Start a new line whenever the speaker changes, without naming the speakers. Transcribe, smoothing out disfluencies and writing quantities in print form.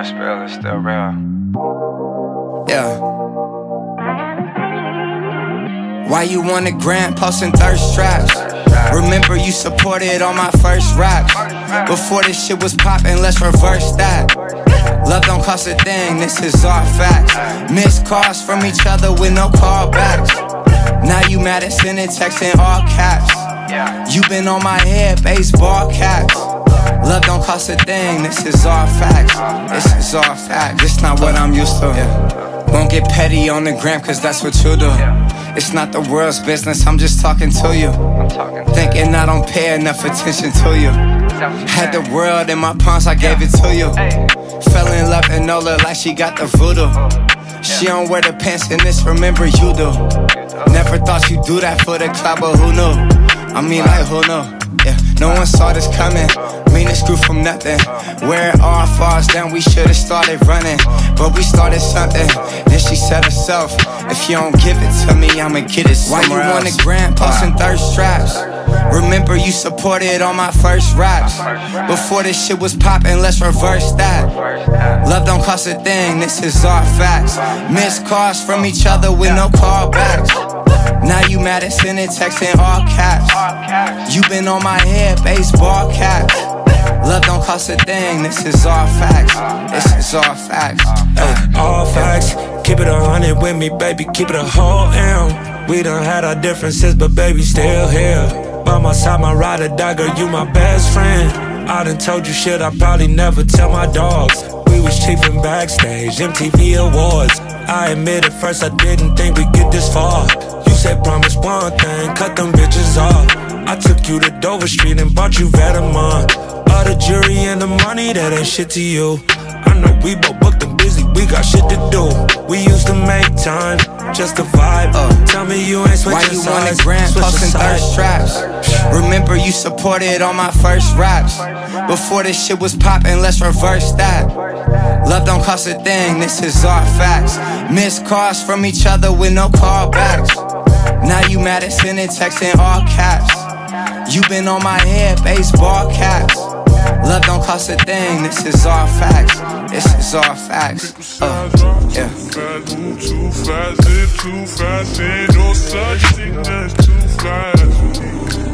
real spill is still real.
Yeah. Why you on the gram posting thirst traps? Remember you supported all my first raps. Before this shit was poppin', let's reverse that. Love don't cost a thing, this is all facts. Missed calls from each other with no callbacks. Now you mad at sending texts in all caps. You been on my head, baseball caps. Love don't cost a thing, this is all facts. This is all facts, this not what I'm used to. Won't get petty on the gram cause that's what you do. It's not the world's business, I'm just talking to you. Thinking I don't pay enough attention to you. Had the world in my palms, I gave it to you. Fell in love and know look like she got the voodoo. She don't wear the pants in this, remember you do. Never thought you'd do that for the club, but who knew? I mean like who knew? Yeah, no one saw this coming. Mean it grew from nothing. Where it all falls down, we should've started running, but we started something. Then she said herself, if you don't give it to me, I'ma get it somewhere else. Why you on the gram posting thirst traps? Remember you supported all my first raps. Before this shit was poppin', let's reverse that. Love don't cost a thing, this is all facts. Missed calls from each other with no callbacks. Now you mad at sending texts in all caps. You been on my head, baseball caps. Love don't cost a thing, this is all facts. This is all facts.
All facts, keep it 100 with me, baby, keep it a whole M. We done had our differences, but baby, still here. By my side, my ride or die, girl, you my best friend. I done told you shit I probably never tell my dogs. We was chiefin' backstage, MTV Awards. I admit at first I didn't think we'd get this far. You said promise one thing, cut them bitches off. I took you to Dover Street and bought you Vetements. All the jewelry and the money, that ain't shit to you. I know we both booked and busy, we got shit to do. We used to make time, just a vibe. Tell me you ain't switching sides.
Why you on the gram posting thirst traps? Remember you supported all my first raps. Before this shit was poppin', let's reverse that. Love don't cost a thing, this is all facts. Missed calls from each other with no callbacks. Now you mad at sending texts in all caps. You been on my head, baseball caps. Love don't cost a thing, this is all facts. This is all facts. Yeah.
Too fast, ain't no such thing as too fast.